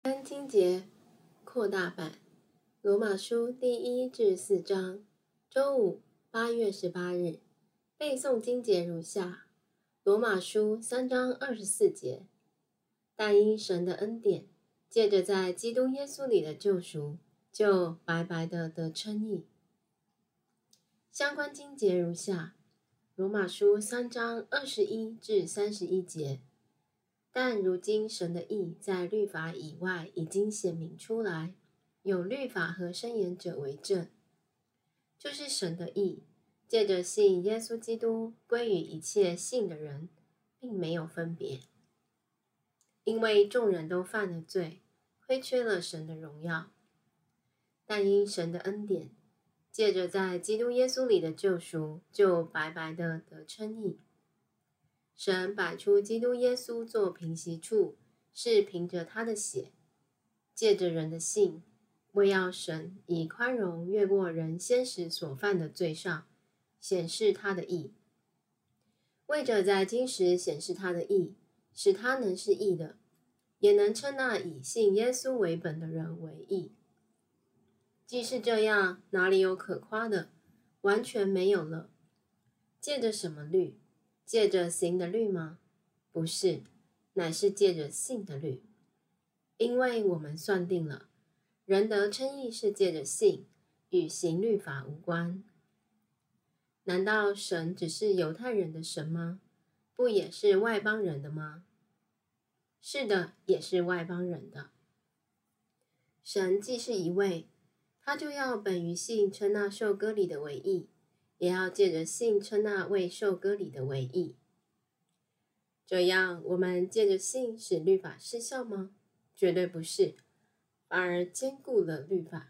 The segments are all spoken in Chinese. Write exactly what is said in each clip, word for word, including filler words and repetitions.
三经节扩大版，罗马书第一至四章，周五，八月十八日，背诵经节如下：罗马书三章二十四节，但因神的恩典，借着在基督耶稣里的救赎，就白白的得称义。相关经节如下：罗马书三章二十一至三十一节。但如今神的义在律法以外已经显明出来，有律法和申言者为证，就是神的义，借着信耶稣基督归于一切信的人，并没有分别。因为众人都犯了罪，亏缺了神的荣耀。但因神的恩典，借着在基督耶稣里的救赎，就白白的得称义。神摆出基督耶稣做平息处，是凭着他的血，借着人的信，为要神以宽容越过人先时所犯的罪上，显示他的义，为着在今时显示他的义，使他能是义的，也能称那以信耶稣为本的人为义。既是这样，哪里有可夸的？完全没有了。借着什么律？借着行的律吗？不是，乃是借着信的律。因为我们算定了，人得称义是借着信，与行律法无关。难道神只是犹太人的神吗？不也是外邦人的吗？是的，也是外邦人的。神既是一位，他就要本于信称那受割礼的为义，也要借着信称那未受割礼的为义。这样，我们借着信使律法失效吗？绝对不是，反而坚固了律法。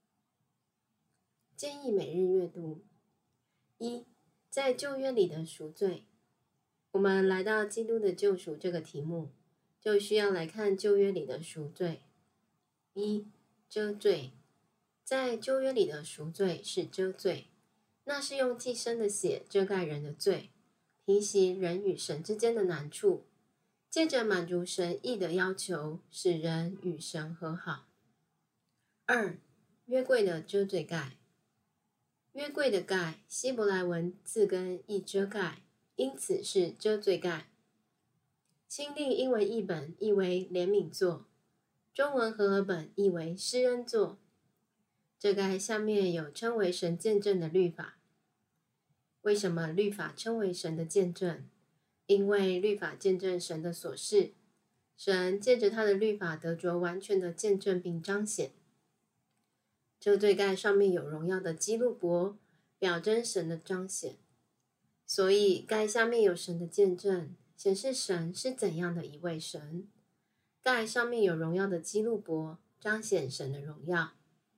建议每日阅读。一，在旧约里的赎罪。我们来到基督的救赎这个题目，就需要来看旧约里的赎罪。一，遮罪。在旧约里的赎罪是遮罪，那是用寄生的血遮盖人的罪，平息人与神之间的难处，借着满足神义的要求，使人与神和好。二，约柜的遮罪盖。约柜的盖，希伯来文字根译遮盖，因此是遮罪盖。钦定英文译本译为怜悯座，中文和合本译为施恩座。这盖下面有称为神见证的律法。为什么律法称为神的见证？因为律法见证神的所事，神借着他的律法得着完全的见证并彰显。遮罪盖上面有荣耀的基路伯，表征神的彰显。所以盖下面有神的见证，显示神是怎样的一位神。盖上面有荣耀的基路伯，彰显神的荣耀。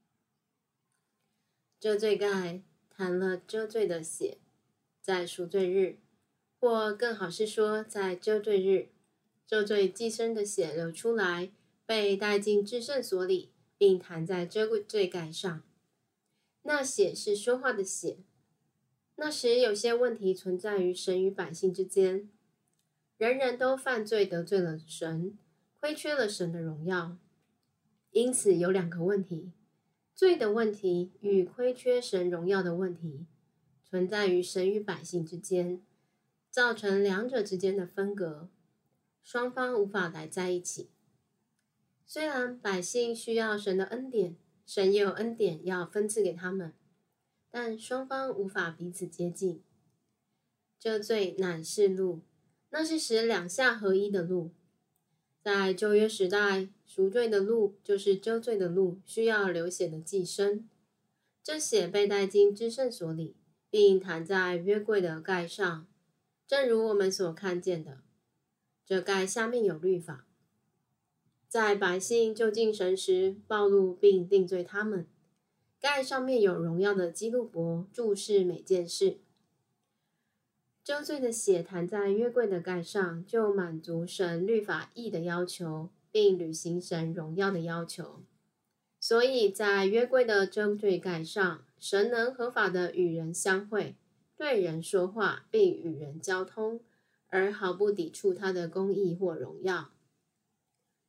遮罪盖谈了遮罪的血，在赎罪日，或更好是说在遮罪日，遮罪寄生的血流出来，被带进至圣所里，并弹在遮罪盖上。那血是说话的血。那时有些问题存在于神与百姓之间，人人都犯罪得罪了神，亏缺了神的荣耀。因此有两个问题，罪的问题与亏缺神荣耀的问题，存在于神与百姓之间，造成两者之间的分隔，双方无法来在一起。虽然百姓需要神的恩典，神也有恩典要分赐给他们，但双方无法彼此接近。遮罪乃是路，那是使两下合一的路。在旧约时代，赎罪的路就是遮罪的路，需要流血的祭牲。这血被带进至圣所里，并弹在约柜的盖上，正如我们所看见的。这盖下面有律法，在百姓就近神时暴露并定罪他们。盖上面有荣耀的基路伯，注视每件事。遮罪的血弹在约柜的盖上，就满足神律法义的要求，并履行神荣耀的要求。所以在约柜的遮罪盖上，神能合法的与人相会，对人说话，并与人交通，而毫不抵触他的公义或荣耀。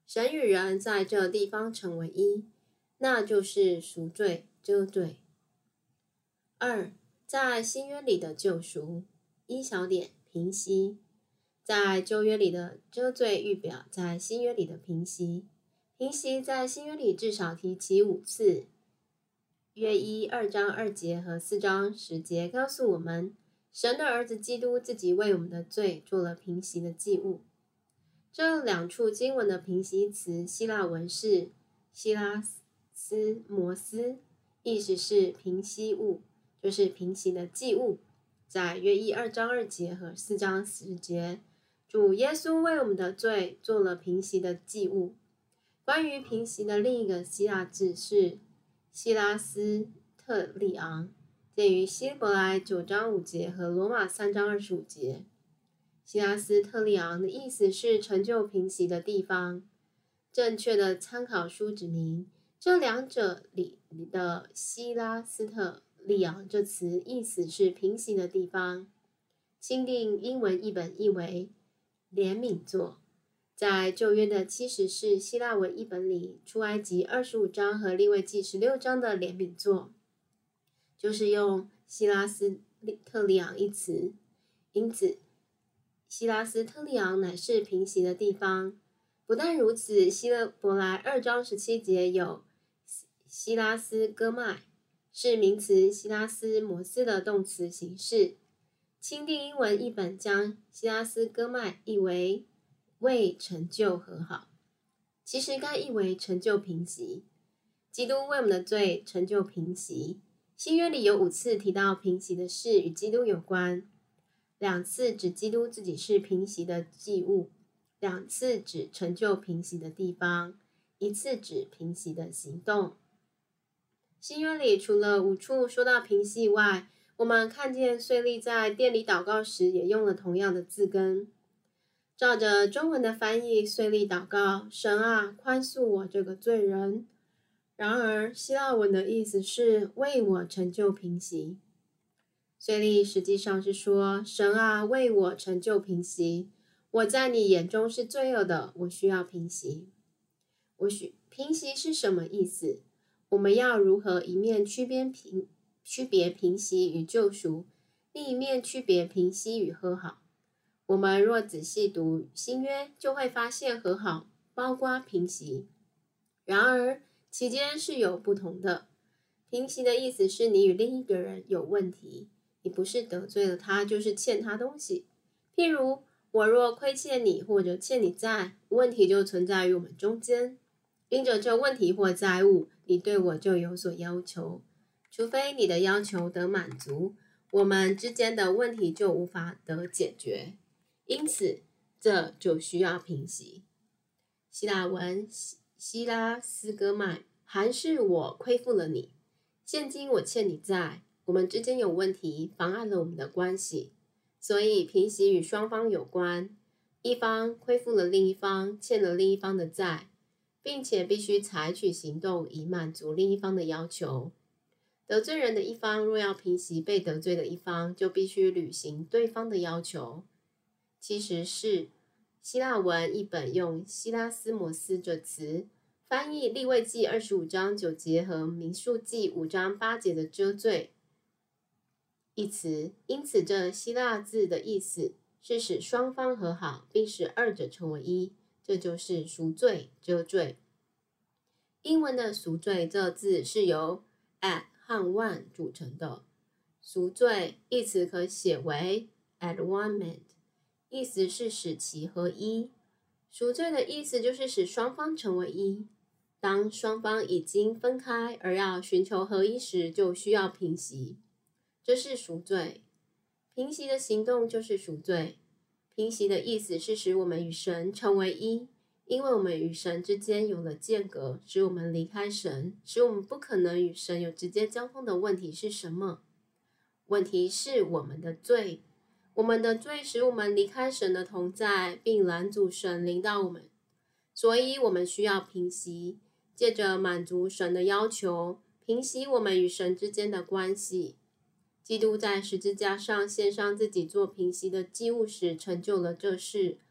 神与人在这地方成为一，那就是赎罪遮罪。二，在新约里的救赎。一小点平息，在旧约里的遮罪预表在新约里的平息。平息在新约里至少提及五次，约一二章二节和四章十节告诉我们，神的儿子基督自己为我们的罪做了平息的祭物。这两处经文的平息词希腊文是希拉斯摩斯，意思是平息物，就是平息的祭物。在约一二章二节和四章十节，主耶稣为我们的罪做了平息的祭物。关于平息的另一个希腊字是希拉斯特利昂，见于希伯来九章五节和罗马三章二十五节。希拉斯特利昂的意思是成就平息的地方。正确的参考书指明，这两者里的希拉斯特利昂这词意思是平息的地方。钦定英文译本译为怜悯座。在旧约的七十士希腊文译本里，出埃及二十五章和利未记十六章的怜悯座就是用希拉斯特利昂一词，因此希拉斯特利昂乃是平息的地方。不但如此，希伯来二章十七节有希拉斯哥麦，是名词希拉斯摩斯的动词形式。钦定英文译本将希拉斯哥麦译为为成就和好，其实该译为成就平息。基督为我们的罪成就平息。新约里有五次提到平息的事与基督有关，两次指基督自己是平息的祭物，两次指成就平息的地方，一次指平息的行动。新约里除了五处说到平息外，我们看见税吏在殿里祷告时也用了同样的字根。照着中文的翻译，税吏祷告：神啊，宽恕我这个罪人。然而希腊文的意思是为我成就平息。税吏实际上是说：神啊，为我成就平息。我在你眼中是罪恶的，我需要平息。我需平息是什么意思？我们要如何一面区别平区别平息与救赎，另一面区别平息与和好？我们若仔细读新约，就会发现和好包括平息，然而其间是有不同的。平息的意思是你与另一个人有问题，你不是得罪了他，就是欠他东西。譬如我若亏欠你或者欠你债，问题就存在于我们中间。因着这问题或债务，你对我就有所要求，除非你的要求得满足，我们之间的问题就无法得解决。因此这就需要平息。希腊文希拉斯哥麦含是我亏负了你，现今我欠你债，我们之间有问题，妨碍了我们的关系，所以平息与双方有关。一方亏负了另一方，欠了另一方的债，并且必须采取行动以满足另一方的要求。得罪人的一方若要平息被得罪的一方，就必须履行对方的要求。其实是希腊文译本用希拉斯摩斯这词翻译利未记二十五章九节和民数记五章八节的遮罪一词，因此这希腊字的意思是使双方和好，并使二者成为一，这就是赎罪遮罪。英文的赎罪这字是由 at 和 one 组成的，赎罪一词可写为 at one-ment，意思是使其合一。赎罪的意思就是使双方成为一。当双方已经分开而要寻求合一时，就需要平息，这是赎罪。平息的行动就是赎罪。平息的意思是使我们与神成为一，因为我们与神之间有了间隔，使我们离开神，使我们不可能与神有直接交通的问题是什么？问题是我们的罪。我们的罪使我们离开神的同在，并拦阻神临到我们，所以我们需要平息，借着满足神的要求，平息我们与神之间的关系。基督在十字架上献上自己做平息的祭物时，成就了这事。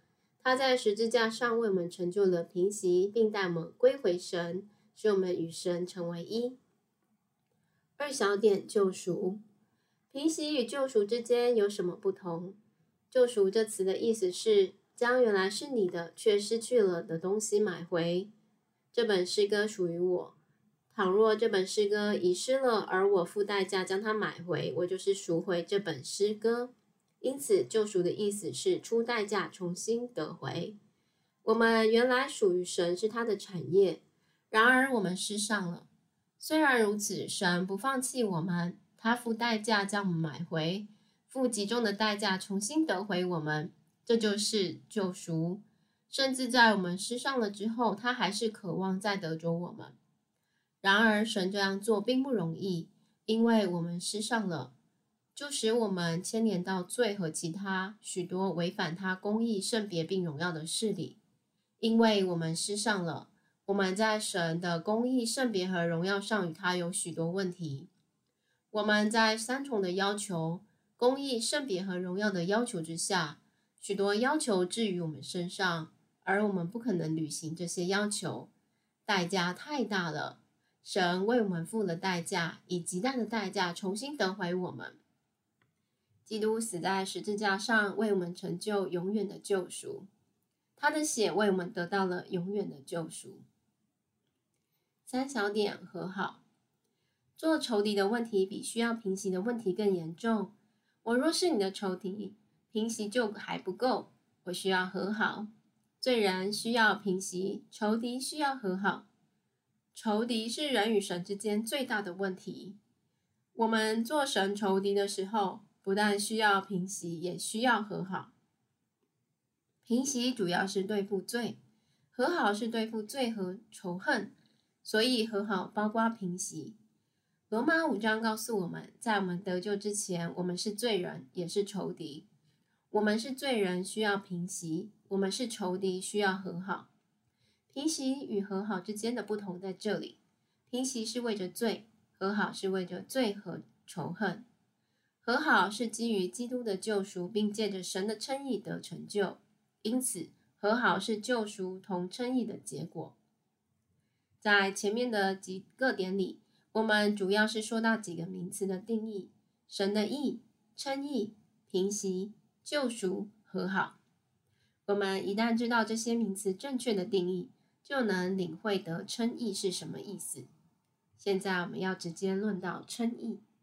他在十字架上为我们成就了平息，并带我们归回神，使我们与神成为一。二小点，救赎。平息与救赎之间有什么不同？救赎这词的意思是将原来是你的却失去了的东西买回。这本诗歌属于我，倘若这本诗歌遗失了，而我付代价将它买回，我就是赎回这本诗歌。因此，救赎的意思是出代价重新得回。我们原来属于神，是他的产业，然而我们失上了。虽然如此，神不放弃我们，他付代价将我们买回，付极重的代价重新得回我们，这就是救赎。甚至在我们失上了之后，他还是渴望再得着我们。然而神这样做并不容易，因为我们失上了，就使我们牵连到罪和其他许多违反他公义、圣别并荣耀的事里。因为我们失上了，我们在神的公义、圣别和荣耀上与他有许多问题。我们在三重的要求，公义、圣别和荣耀的要求之下，许多要求置于我们身上，而我们不可能履行这些要求，代价太大了。神为我们付了代价，以极大的代价重新得回我们。基督死在十字架上，为我们成就永远的救赎。他的血为我们得到了永远的救赎。三小点，和好。做仇敌的问题比需要平息的问题更严重。我若是你的仇敌，平息就还不够，我需要和好。罪人需要平息，仇敌需要和好。仇敌是人与神之间最大的问题。我们做神仇敌的时候，不但需要平息，也需要和好。平息主要是对付罪，和好是对付罪和仇恨，所以和好包括平息。罗马五章告诉我们，在我们得救之前，我们是罪人，也是仇敌。我们是罪人，需要平息；我们是仇敌，需要和好。平息与和好之间的不同在这里，平息是为着罪，和好是为着罪和仇恨。和好是基于基督的救赎，并借着神的称义得成就，因此和好是救赎同称义的结果。在前面的几个点里，我们主要是说到几个名词的定义：神的义、称义、平息、救赎、和好。我们一旦知道这些名词正确的定义，就能领会得称义是什么意思。现在我们要直接论到称义。